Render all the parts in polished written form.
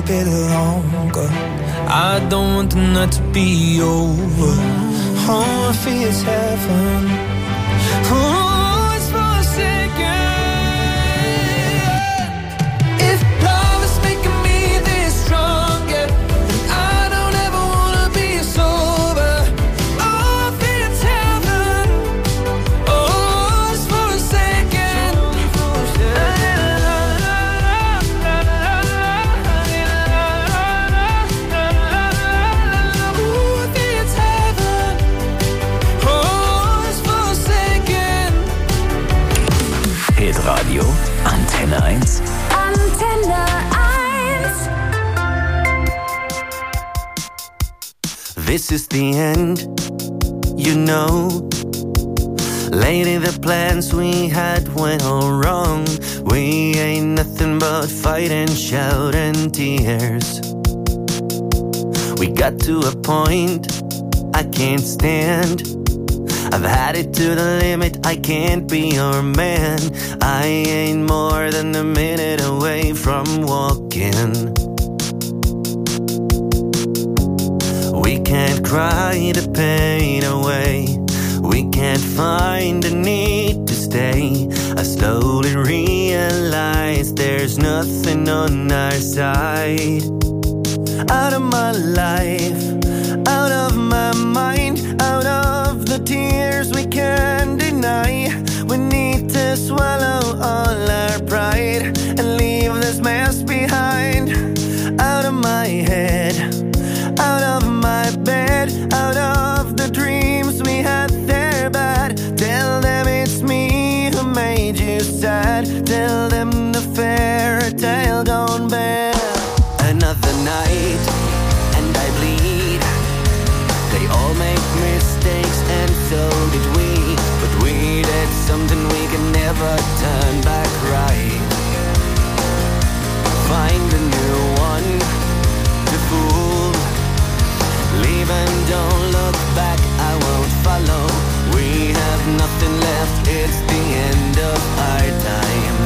bit longer. I don't want the night to be over. Oh, I feel it's heaven. Oh, it's forsaken. If love is making me this stronger, then I don't ever wanna be sober. Oh, I feel it's heaven. Oh, it's forsaken. Ooh, I feel it's heaven. Oh, it's forsaken. Hitradio Antenne 1. Antenne 1. This is the end, you know. Lady, the plans we had went all wrong. We ain't nothing but fight and shout and tears. We got to a point I can't stand. I've had it to the limit, I can't be your man. I ain't more than a minute away from walking. We can't cry the pain away. We can't find the need to stay. I slowly realize there's nothing on our side. Out of my life, out of my mind, out of the tears we can't deny. We need to swallow all our pride and leave this mess behind. Out of my head, out of my bed, out of the dreams we had there bad. Tell them it's me who made you sad. Tell them the fairy tale gone bad. Another night and I bleed. They all make mistakes and so did we. But we did something we can never turn back right. Find a new one to fool. Leave and don't look back, I won't follow. We have nothing left, it's the end of our time.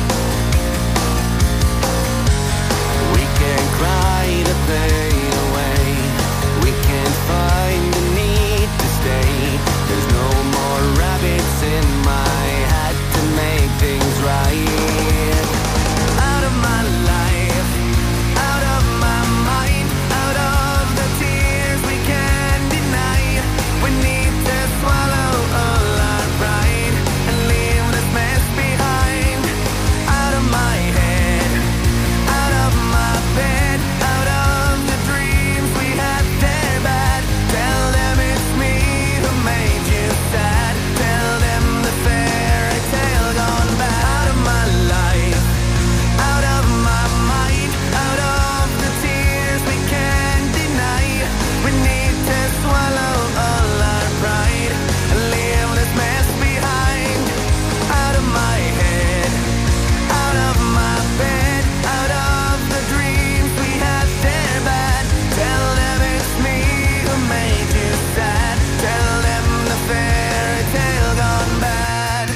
We can't cry the pain away. We can't find the need to stay. There's no more rabbits in my hat to make things right. Out of my life, out of my mind, out of the tears we can't deny. We need to swallow all our pride and leave this mess behind. Out of my head, out of my bed, out of the dreams we had there bad. Tell them it's me who made you sad. Tell them the fairy tale gone bad. Out of my life, out of my mind, out of the tears we can't deny. We need to swallow all our pride and leave this mess behind. Out of my head, out of my bed, out of the dreams we had there bad. Tell them it's me who made you sad. Tell them the fairy tale gone bad.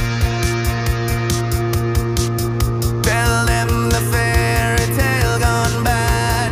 Tell them the fairy tale gone bad.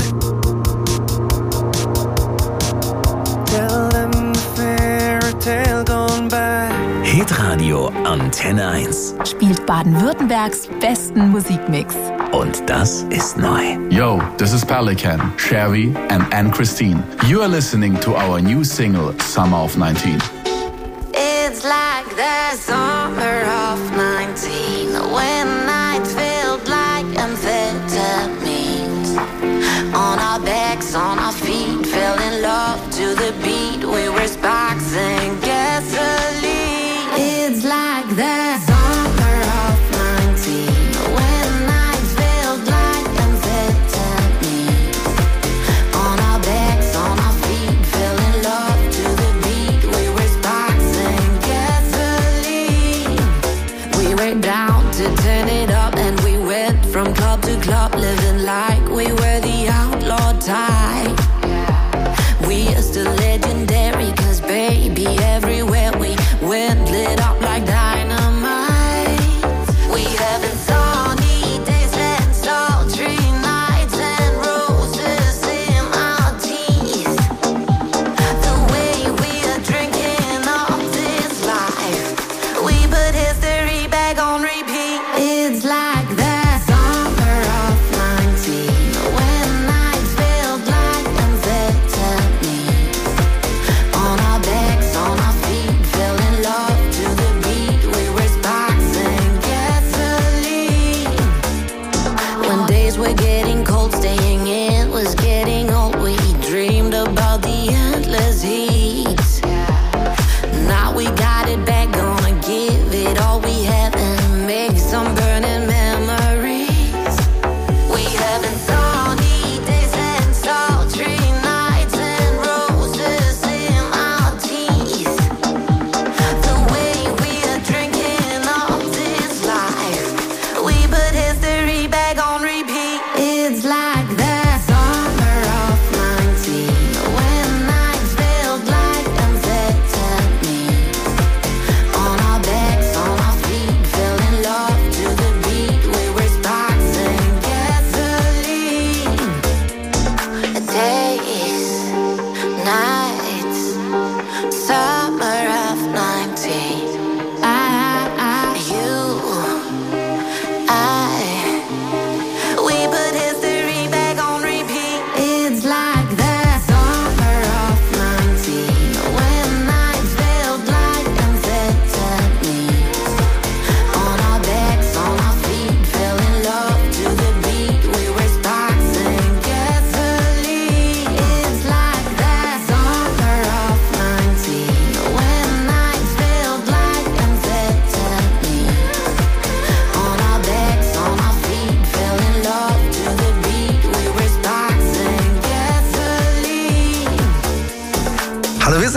Tell them the fairy tale gone bad. Hitradio Antenne 1. Spielt Baden-Württembergs besten Musikmix. Und das ist neu. Yo, this is Pelican, Chevy, and Anne-Christine. You are listening to our new single, Summer of 19. It's like the summer of 19, when nights felt like amphetamines. On our backs, on our feet, fell in love to the beat. We were sparks and gasoline. It's like the summer of 19, when nights felt like amphetamines. On our backs, on our feet, fell in love to the beat. We were sparks and gasoline. We were down to turn it up, and we went from club to club, living like we were the outlaw type. We are still legendary, 'cause baby, everywhere we went, lit up like dynamite. We having sunny days and sultry nights and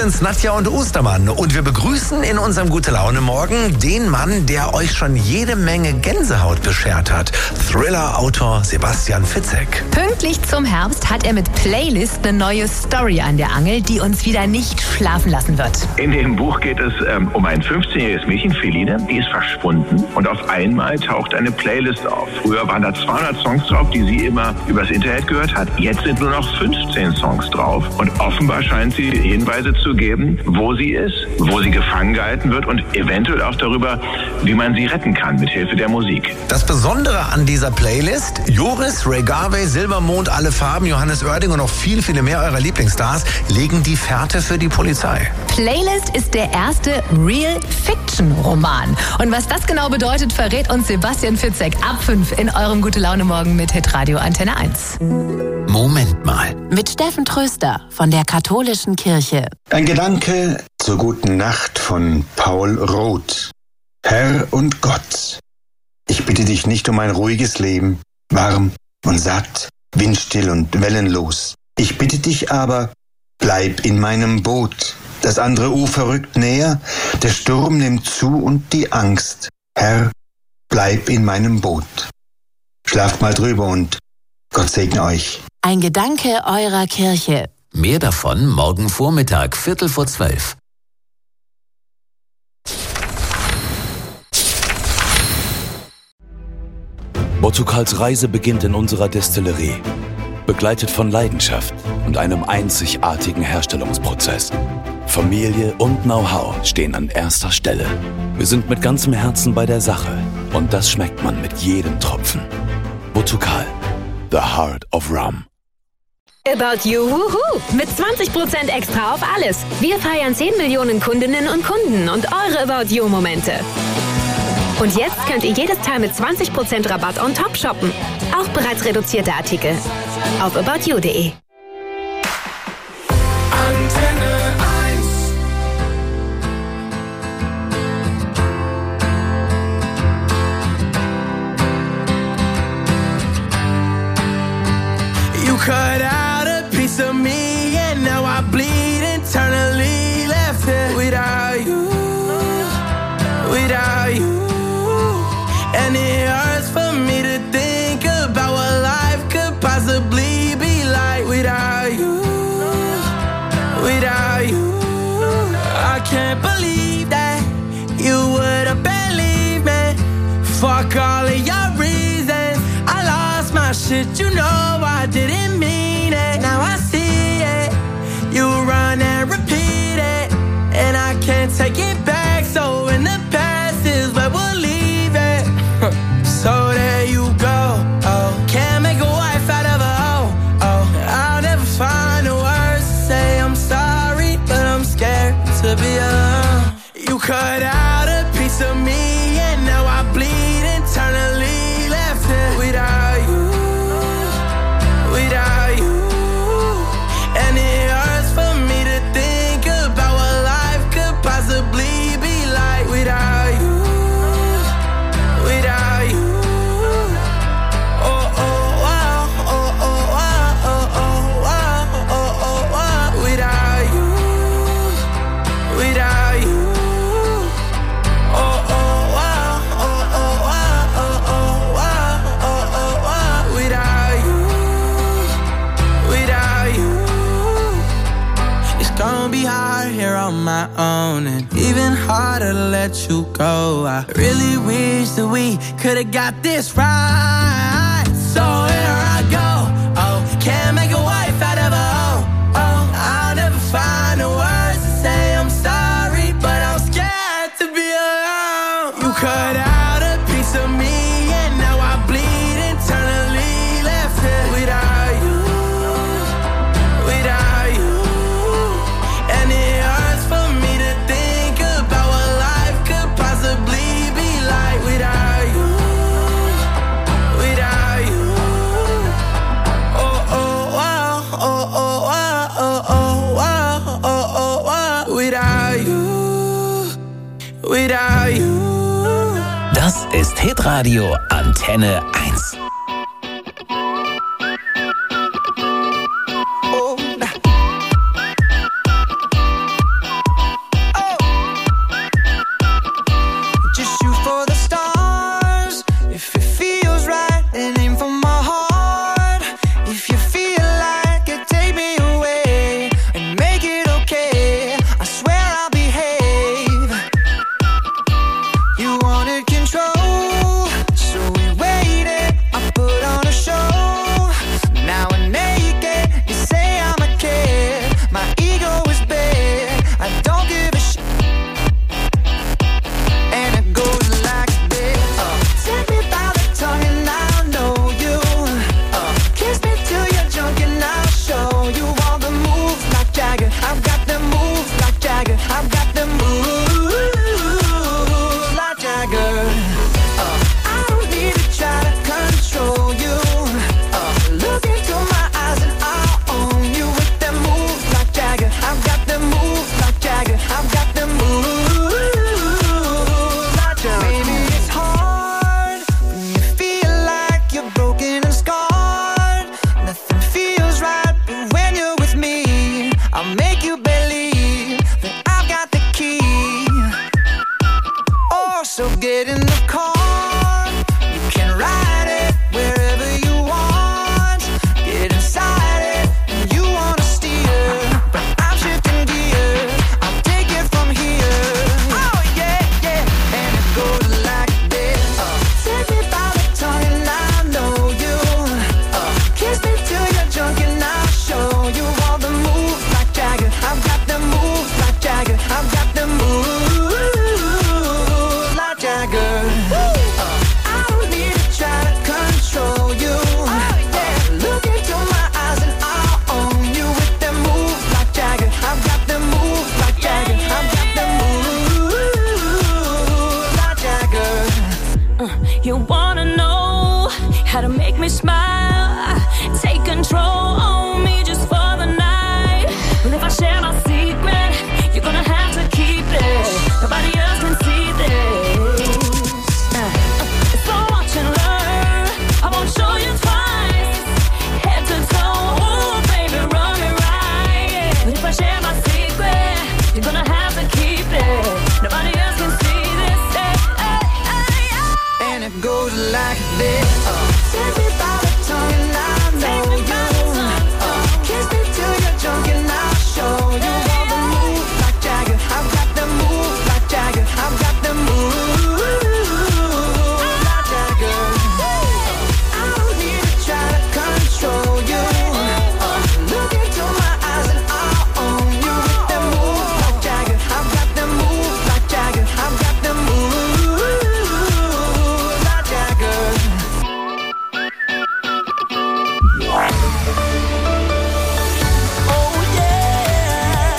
sind's, Nadja und Ostermann. Und wir begrüßen in unserem Gute-Laune-Morgen den Mann, der euch schon jede Menge Gänsehaut beschert hat. Thriller-Autor Sebastian Fitzek. Pünktlich zum Herbst hat er mit Playlist eine neue Story an der Angel, die uns wieder nicht schlafen lassen wird. In dem Buch geht es um ein 15-jähriges Mädchen, Feline, die ist verschwunden und auf einmal taucht eine Playlist auf. Früher waren da 200 Songs drauf, die sie immer übers Internet gehört hat. Jetzt sind nur noch 15 Songs drauf und offenbar scheint sie Hinweise zu geben, wo sie ist, wo sie gefangen gehalten wird und eventuell auch darüber, wie man sie retten kann mit Hilfe der Musik. Das Besondere an dieser Playlist: Joris, Ray Garvey, Silbermond, Alle Farben, Johannes Oerding und noch viele mehr eurer Lieblingsstars legen die Fährte für die Polizei. Playlist ist der erste Real-Fiction-Roman. Und was das genau bedeutet, verrät uns Sebastian Fitzek ab 5 in eurem Gute-Laune-Morgen mit Hitradio Antenne 1. Moment mal. Mit Steffen Tröster von der Katholischen Kirche. Ein Gedanke zur guten Nacht von Paul Roth. Herr und Gott, ich bitte dich nicht um ein ruhiges Leben, warm und satt, windstill und wellenlos. Ich bitte dich aber, bleib in meinem Boot. Das andere Ufer rückt näher, der Sturm nimmt zu und die Angst. Herr, bleib in meinem Boot. Schlaft mal drüber und Gott segne euch. Ein Gedanke eurer Kirche. Mehr davon morgen Vormittag, 11:45. Portugals Reise beginnt in unserer Destillerie, begleitet von Leidenschaft und einem einzigartigen Herstellungsprozess. Familie und Know-how stehen an erster Stelle. Wir sind mit ganzem Herzen bei der Sache und das schmeckt man mit jedem Tropfen. Portugal, the heart of rum. About You, wuhu! Mit 20% extra auf alles. Wir feiern 10 Millionen Kundinnen und Kunden und eure About You-Momente. Und jetzt könnt ihr jedes Teil mit 20% Rabatt on top shoppen. Auch bereits reduzierte Artikel. Auf aboutyou.de. Antenne 1. You cut out a piece of me and now I bleed internally. Left it without you, without you. And it hurts for me to think about what life could possibly be like without you, without you. I can't believe that you would have believed me. Fuck all of your reasons. I lost my shit, you know I didn't mean it. Now I see it. You run and repeat it, and I can't take it back. So in the past is where we'll leave it. So there you go. Oh, can't make a wife out of a hoe. Oh, I'll never find the words to say I'm sorry, but I'm scared to be alone. You cut out a piece of me and now I bleed internally. Left it without you, without you. And it hurts for me to think about what life could possibly be like without you, without you. On my own, and even harder to let you go. I really wish that we could've got this right. So here I go. Oh, can't make a wife out of a hoe. Oh, I'll never find the words to say I'm sorry, but I'm scared to be alone. You cut out a piece of me and now I bleed internally. Left it without you, without you. And it hurts for me to think about what life could possibly be like without you, without you. Oh, oh, wow, oh, oh, wow, oh, oh, wow, oh, oh, wow. Without you, without you. Das ist Hitradio Antenne 1. me smile. Take control on me just for the night. But if I share my secret, you're gonna have to keep it. Nobody else can see this. So watch and learn. I won't show you twice. Head to toe, ooh, baby, run me right. But if I share my secret, you're gonna have to keep it. Nobody else can see this. And it goes like this. Take me by the tongue and I know you. Kiss me till you're drunk and I'll show you all the moves like Jagger. I've got the moves like Jagger. I've got the moves like Jagger. I don't need to try to control you. Look into my eyes and I'll own you with the moves like Jagger. I've got the moves like Jagger. I've got the moves like Jagger. Oh yeah.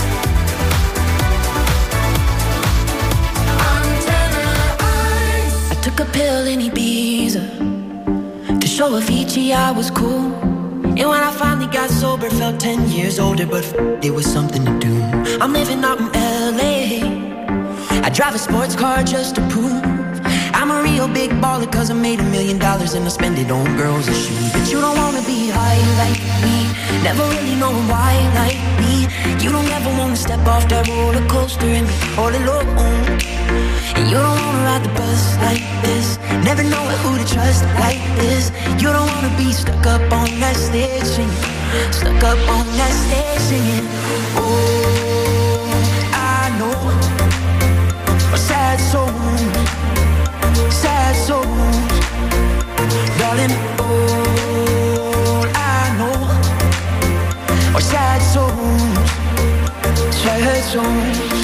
I took a pill in Ibiza to show Avicii I was cool. And when I finally got sober, felt 10 years older, but it was something to do. I'm living out in LA. I drive a sports car just to prove I'm a real big baller, cause I made $1 million and I spend it on girls and shoes. But you don't wanna be high like me, never really knowing why like me. You don't ever wanna step off that roller coaster and be all alone. And you don't wanna ride the bus like this, never knowing who to trust like this. You don't wanna be stuck up on that stage singing, stuck up on that stage singing. Oh, I know a sad soul, sad souls, darling. All I know are sad souls, sad souls.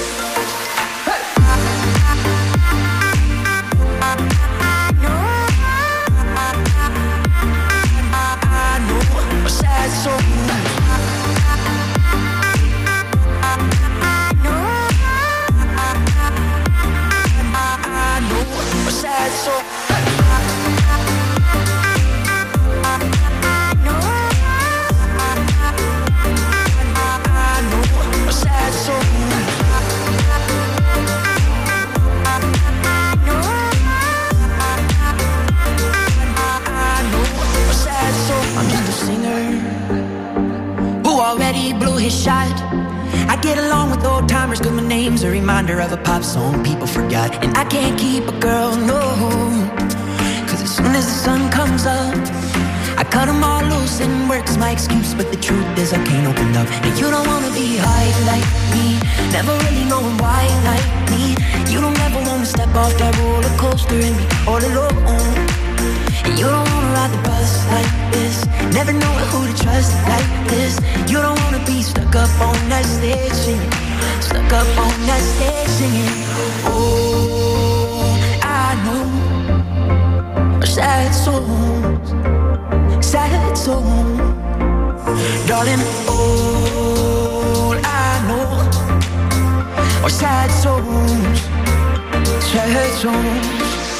Shot. I get along with old timers cause my name's a reminder of a pop song people forgot. And I can't keep a girl, no, cause as soon as the sun comes up I cut them all loose and work's my excuse. But the truth is I can't open up. And you don't wanna be high like me, never really knowing why like me. You don't ever wanna step off that roller coaster and be all alone. And you don't wanna ride the bus like this, never knowing who to trust like this. You don't wanna be stuck up on that stage singing, stuck up on that stage singing. Oh, I know sad souls, sad souls, darling. All I know are sad souls, sad souls.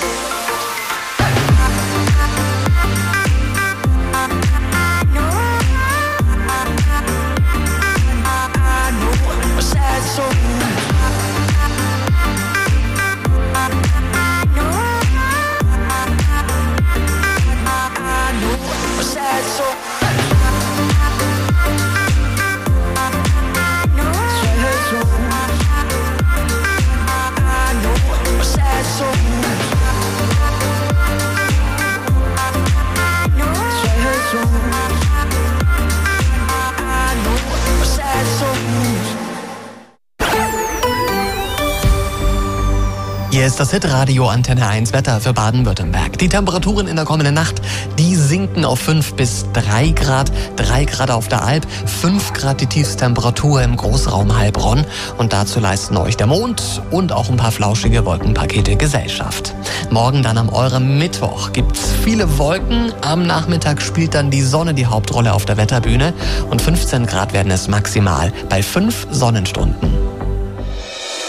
Hier ist das Hitradio Antenne 1 Wetter für Baden-Württemberg. Die Temperaturen in der kommenden Nacht, die sinken auf 5 bis 3 Grad. 3 Grad auf der Alp, 5 Grad die Tiefstemperatur im Großraum Heilbronn. Und dazu leisten euch der Mond und auch ein paar flauschige Wolkenpakete Gesellschaft. Morgen dann am eurem Mittwoch gibt's viele Wolken. Am Nachmittag spielt dann die Sonne die Hauptrolle auf der Wetterbühne. Und 15 Grad werden es maximal bei 5 Sonnenstunden.